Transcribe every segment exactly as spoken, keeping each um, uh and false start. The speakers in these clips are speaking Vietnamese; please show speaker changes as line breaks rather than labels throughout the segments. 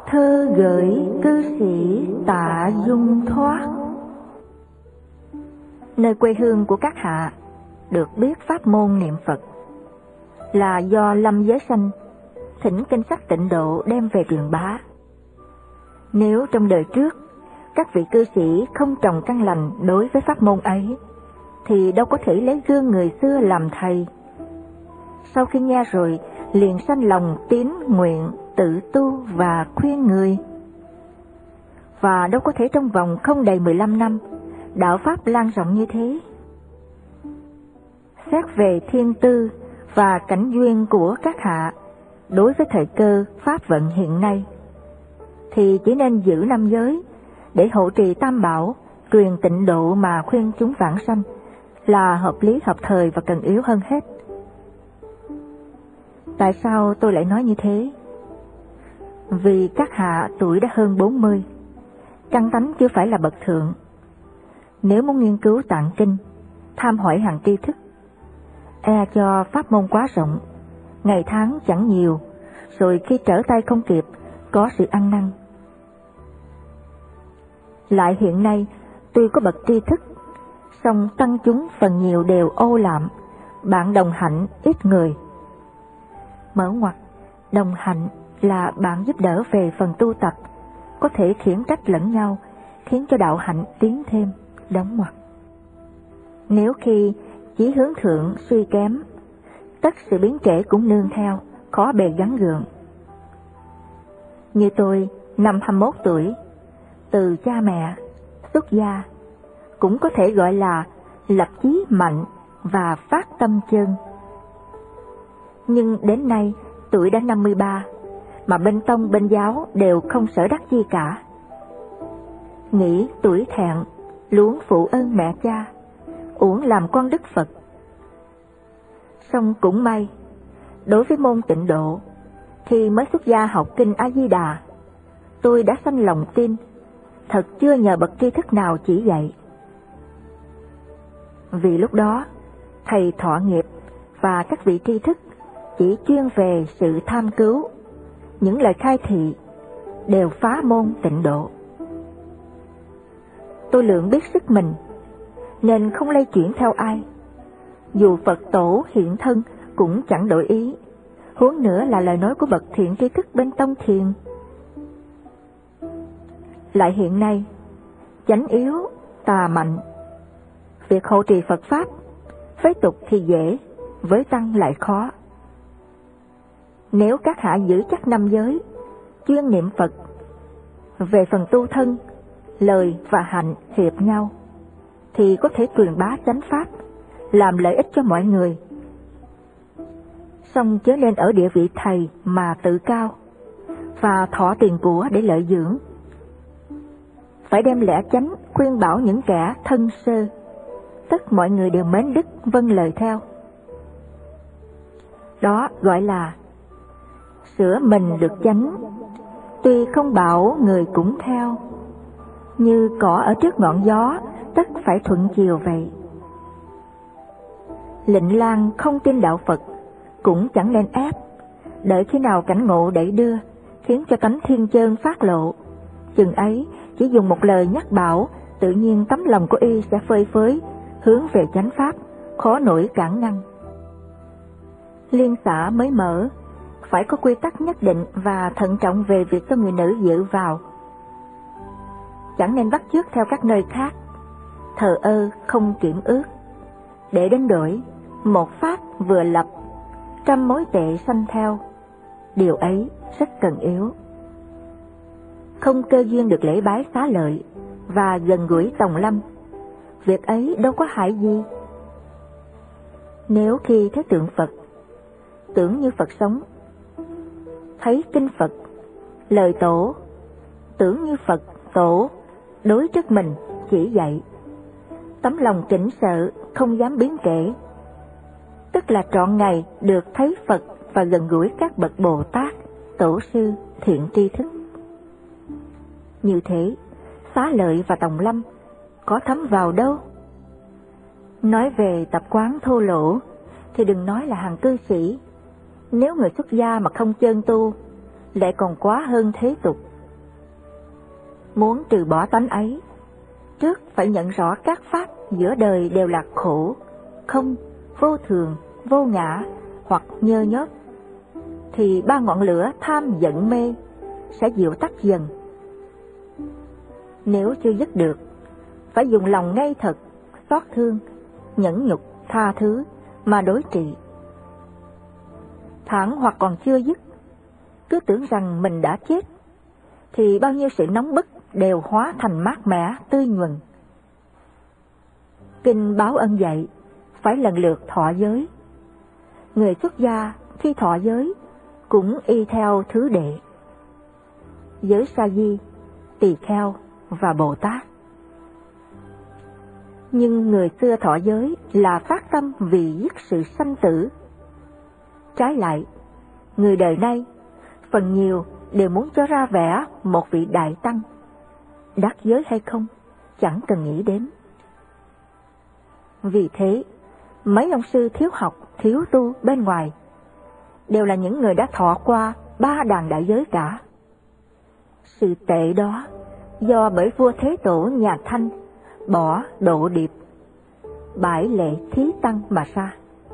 thơ gửi cư sĩ Tạ Dung Thoát. Nơi quê hương của các hạ được biết pháp môn niệm Phật là do Lâm Giới Sanh thỉnh kinh sách Tịnh Độ đem về truyền bá. Nếu trong đời trước các vị cư sĩ không trồng căn lành đối với pháp môn ấy, thì đâu có thể lấy gương người xưa làm thầy. Sau khi nghe rồi, liền sanh lòng tín nguyện tự tu và khuyên người. Và đâu có thể trong vòng không đầy mười lăm năm, đạo pháp lan rộng như thế. Xét về thiên tư và cảnh duyên của các hạ đối với thời cơ pháp vận hiện nay, thì chỉ nên giữ năm giới để hộ trì tam bảo, truyền tịnh độ mà khuyên chúng vãng sanh là hợp lý, hợp thời và cần yếu hơn hết. Tại sao tôi lại nói như thế? Vì các hạ tuổi đã hơn bốn mươi, căn tánh chưa phải là bậc thượng. Nếu muốn nghiên cứu tạng kinh, tham hỏi hàng tri thức, e cho pháp môn quá rộng, ngày tháng chẳng nhiều, rồi khi trở tay không kịp, có sự ăn năn. Lại hiện nay, tuy có bậc tri thức, song tăng chúng phần nhiều đều ô lạm, bạn đồng hạnh ít người. Mở ngoặt, đồng hạnh là bạn giúp đỡ về phần tu tập, có thể khiển trách lẫn nhau, khiến cho đạo hạnh tiến thêm, đóng ngoặt. Nếu khi chí hướng thượng suy kém, tất sự biến trễ cũng nương theo, khó bề gắn gượng. Như tôi, năm hai mươi mốt tuổi, từ cha mẹ, xuất gia, cũng có thể gọi là lập chí mạnh và phát tâm chân. Nhưng đến nay, tuổi đã năm mươi ba, mà bên tông bên giáo đều không sở đắc chi cả. Nghĩ tuổi thẹn, luống phụ ơn mẹ cha, uổng làm con Đức Phật. Song cũng may, đối với môn tịnh độ, khi mới xuất gia học kinh A Di Đà, tôi đã sanh lòng tin, thật chưa nhờ bậc tri thức nào chỉ dạy. Vì lúc đó, thầy Thọ Nghiệp và các vị tri thức chỉ chuyên về sự tham cứu, những lời khai thị đều phá môn tịnh độ. Tôi lượng biết sức mình, nên không lay chuyển theo ai. Dù Phật tổ hiện thân cũng chẳng đổi ý, huống nữa là lời nói của bậc thiện tri thức bên tông thiền. Lại hiện nay, chánh yếu, tà mạnh, việc hộ trì Phật Pháp, với tục thì dễ, với tăng lại khó. Nếu các hạ giữ chắc năm giới, chuyên niệm Phật, về phần tu thân, lời và hạnh hiệp nhau, thì có thể truyền bá chánh Pháp, làm lợi ích cho mọi người. Song chớ nên ở địa vị thầy mà tự cao, và thọ tiền của để lợi dưỡng. Phải đem lẽ chánh khuyên bảo những kẻ thân sơ, tất mọi người đều mến đức vâng lời theo. Đó gọi là sửa mình được chánh, tuy không bảo người cũng theo, như cỏ ở trước ngọn gió, tất phải thuận chiều vậy. Lệnh Lang không tin đạo Phật, cũng chẳng nên ép, đợi khi nào cảnh ngộ đẩy đưa, khiến cho tánh thiên chơn phát lộ. Chừng ấy, chỉ dùng một lời nhắc bảo, tự nhiên tấm lòng của y sẽ phơi phới, hướng về chánh Pháp, khó nổi cản ngăn. Liên xã mới mở, phải có quy tắc nhất định và thận trọng về việc cho người nữ dự vào. Chẳng nên bắt chước theo các nơi khác, thờ ơ không kiểm ước, để đến đổi một pháp vừa lập, trăm mối tệ sanh theo. Điều ấy rất cần yếu. Không cơ duyên được lễ bái xá lợi và gần gũi tòng lâm, việc ấy đâu có hại gì. Nếu khi thấy tượng Phật, tưởng như Phật sống, thấy kinh Phật, lời tổ, tưởng như Phật tổ đối trước mình chỉ dạy, tấm lòng kính sợ không dám biến kể, tức là trọn ngày được thấy Phật và gần gũi các bậc Bồ Tát, tổ sư, thiện tri thức. Như thế, xá lợi và tòng lâm có thấm vào đâu? Nói về tập quán thô lỗ thì đừng nói là hàng cư sĩ. Nếu người xuất gia mà không chơn tu, lại còn quá hơn thế tục, Muốn từ bỏ tánh ấy, trước phải nhận rõ các pháp giữa đời đều là khổ, không, vô thường, vô ngã hoặc nhơ nhớp, thì ba ngọn lửa tham giận mê sẽ dịu tắt dần. Nếu chưa dứt được, phải dùng lòng ngay thật, xót thương, nhẫn nhục, tha thứ mà đối trị. Thẳng hoặc còn chưa dứt, cứ tưởng rằng mình đã chết, thì bao nhiêu sự nóng bức đều hóa thành mát mẻ, tươi nhuần. Kinh báo ân dạy, phải lần lượt thọ giới. Người xuất gia khi thọ giới cũng y theo thứ đệ: giới sa di, tỳ kheo và Bồ Tát. Nhưng người xưa thọ giới là phát tâm vì dứt sự sanh tử. Trái lại, người đời nay phần nhiều đều muốn cho ra vẻ một vị đại tăng, đắc giới hay không chẳng cần nghĩ đến. Vì thế, mấy ông sư thiếu học, thiếu tu bên ngoài đều là những người đã thọ qua ba đàn đại giới cả. Sự tệ đó do bởi vua Thế Tổ nhà Thanh bỏ Độ Điệp, bãi lệ thí tăng mà ra.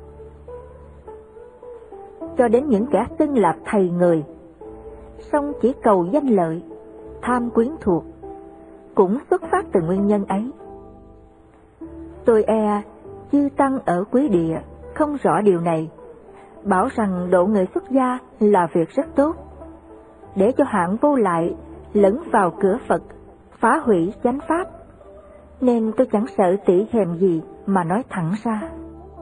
Cho đến những kẻ xưng là thầy người, song chỉ cầu danh lợi, tham quyến thuộc, cũng xuất phát từ nguyên nhân ấy. Tôi e chư tăng ở quý địa không rõ điều này, bảo rằng độ người xuất gia là việc rất tốt, để cho hạng vô lại lẫn vào cửa Phật, phá hủy chánh pháp, nên tôi chẳng sợ tỉ hèm gì mà nói thẳng ra.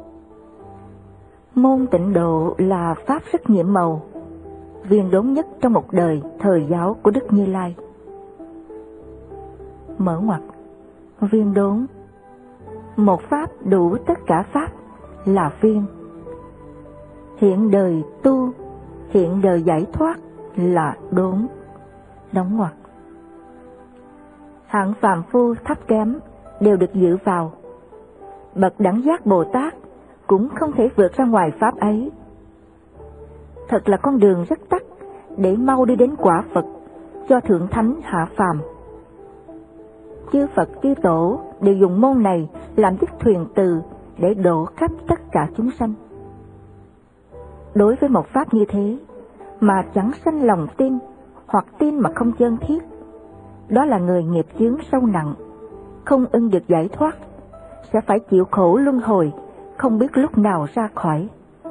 Môn Tịnh Độ là pháp rất nhiệm màu, viên đốn nhất trong một đời thời giáo của Đức Như Lai. Mở ngoặc, viên đốn, một pháp đủ tất cả pháp là viên. Hiện đời tu, hiện đời giải thoát là đốn, đóng ngoặc. Hạng phàm phu thấp kém đều được dự vào. Bậc đẳng giác Bồ Tát cũng không thể vượt ra ngoài pháp ấy. Thật là con đường rất tắt để mau đi đến quả Phật, cho thượng thánh hạ phàm. Chư Phật chư Tổ đều dùng môn này làm chiếc thuyền từ để độ khắp tất cả chúng sanh. Đối với một pháp như thế mà chẳng sanh lòng tin, hoặc tin mà không chân thiết, đó là người nghiệp chướng sâu nặng, không ưng được giải thoát, sẽ phải chịu khổ luân hồi, không biết lúc nào ra khỏi.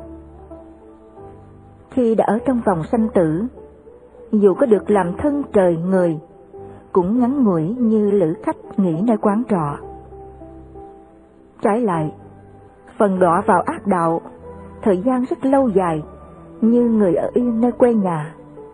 Khi đã ở trong vòng sanh tử, dù có được làm thân trời người, cũng ngắn ngủi như lữ khách nghỉ nơi quán trọ. Trái lại, phần đọa vào ác đạo, thời gian rất lâu dài, như người ở yên nơi quê nhà.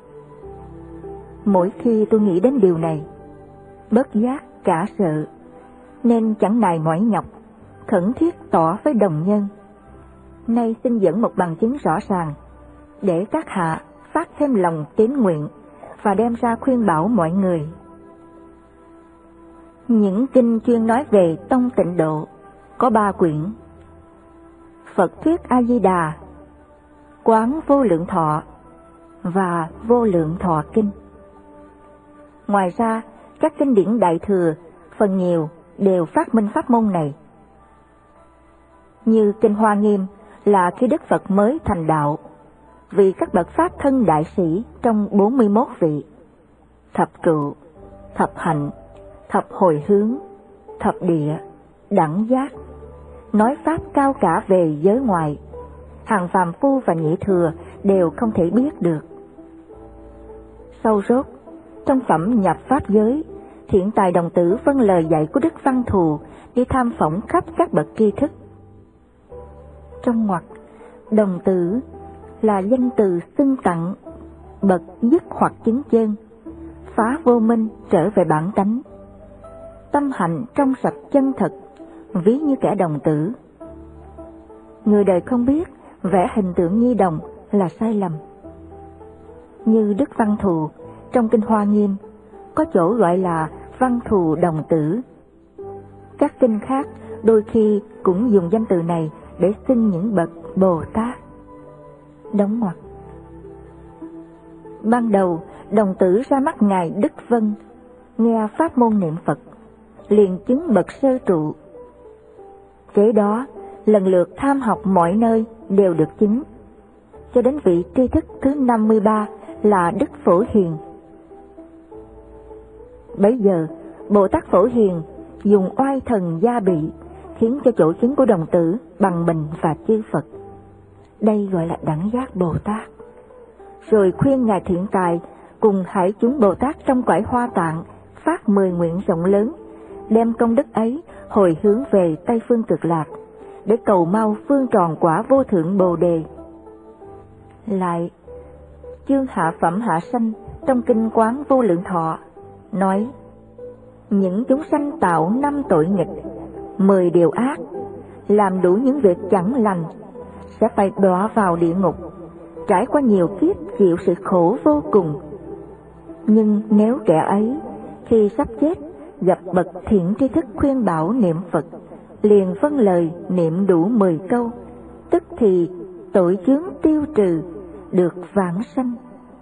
Mỗi khi tôi nghĩ đến điều này, bất giác cả sợ, nên chẳng nài mỏi nhọc, khẩn thiết tỏ với đồng nhân. Nay xin dẫn một bằng chứng rõ ràng, để các hạ phát thêm lòng tín nguyện và đem ra khuyên bảo mọi người. Những kinh chuyên nói về tông Tịnh Độ có ba quyển: Phật thuyết A Di Đà, Quán Vô Lượng Thọ và Vô Lượng Thọ Kinh. Ngoài ra, các kinh điển Đại Thừa phần nhiều đều phát minh pháp môn này. Như kinh Hoa Nghiêm là khi Đức Phật mới thành đạo, vì các bậc pháp thân đại sĩ trong bốn mươi mốt vị: thập trụ, thập hạnh, thập hồi hướng, thập địa, đẳng giác, nói pháp cao cả về giới ngoại, hàng phàm phu và nhị thừa đều không thể biết được. Sâu rốt, trong phẩm nhập pháp giới, Thiện Tài đồng tử vâng lời dạy của Đức Văn Thù đi tham phỏng khắp các bậc tri thức. Trong ngoặc, đồng tử là danh từ xưng tặng bậc dứt hoặc chứng chân, phá vô minh trở về bản tánh, tâm hạnh trong sạch chân thật, ví như kẻ đồng tử. Người đời không biết vẽ hình tượng nhi đồng là sai lầm. Như Đức Văn Thù trong kinh Hoa Nghiêm có chỗ gọi là Văn Thù đồng tử. Các kinh khác đôi khi cũng dùng danh từ này để xưng những bậc Bồ Tát. Đóng ngoặc. Ban đầu đồng tử ra mắt ngài Đức Vân, nghe pháp môn niệm Phật, liền chứng bậc sơ trụ. Kế đó, lần lượt tham học mọi nơi đều được chứng, cho đến vị tri thức thứ năm mươi ba là Đức Phổ Hiền. Bấy giờ, Bồ Tát Phổ Hiền dùng oai thần gia bị, khiến cho chỗ chứng của đồng tử bằng mình và chư Phật. Đây gọi là đẳng giác Bồ Tát. Rồi khuyên Ngài Thiện Tài cùng hải chúng Bồ Tát trong cõi Hoa Tạng phát mười nguyện rộng lớn, đem công đức ấy hồi hướng về Tây Phương Cực Lạc, để cầu mau phương tròn quả vô thượng Bồ Đề. Lại, chương hạ phẩm hạ sanh trong kinh Quán Vô Lượng Thọ nói: những chúng sanh tạo năm tội nghịch, mười điều ác, làm đủ những việc chẳng lành, sẽ phải đọa vào địa ngục, trải qua nhiều kiếp chịu sự khổ vô cùng. Nhưng nếu kẻ ấy khi sắp chết gặp bậc thiện tri thức khuyên bảo niệm Phật, liền vâng lời niệm đủ mười câu, tức thì tội chướng tiêu trừ, được vãng sanh.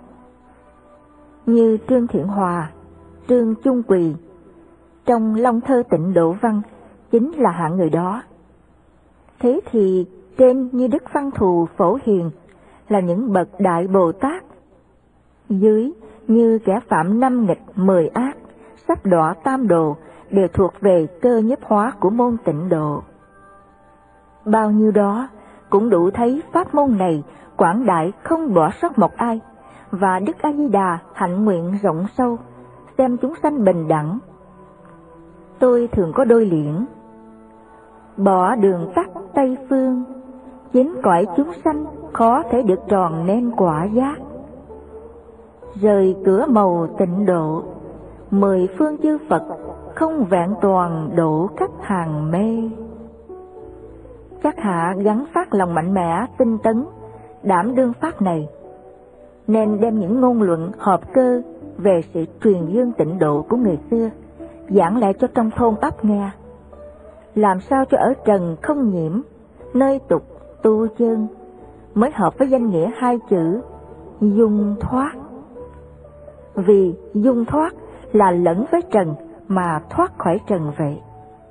Như Trương Thiện Hòa, Trương Chung Quỳ trong Long Thơ Tịnh Độ Văn chính là hạng người đó. Thế thì trên như Đức Văn Thù, Phổ Hiền là những bậc đại Bồ Tát, dưới như kẻ phạm năm nghịch mười ác, sắp đọa tam đồ, đều thuộc về cơ nhiếp hóa của môn Tịnh Độ. Bao nhiêu đó cũng đủ thấy pháp môn này quảng đại không bỏ sót một ai, và Đức A Di Đà hạnh nguyện rộng sâu, xem chúng sanh bình đẳng. Tôi thường có đôi liễn: bỏ đường tắt Tây Phương, chính cõi chúng sanh khó thể được tròn nên quả giác. Rời cửa màu Tịnh Độ, mười phương chư Phật không vẹn toàn độ các hàng mê. Các hạ gắn phát lòng mạnh mẽ tinh tấn, đảm đương pháp này, nên đem những ngôn luận hợp cơ về sự truyền dương Tịnh Độ của người xưa giảng lại cho trong thôn ấp nghe, làm sao cho ở trần không nhiễm, nơi tục tu chân, mới hợp với danh nghĩa hai chữ dung thoát. Vì dung thoát là lẫn với trần mà thoát khỏi trần vậy.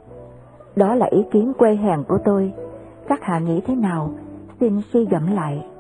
Đó là ý kiến quê hèn của tôi, các hạ nghĩ thế nào? Xin suy gẫm lại.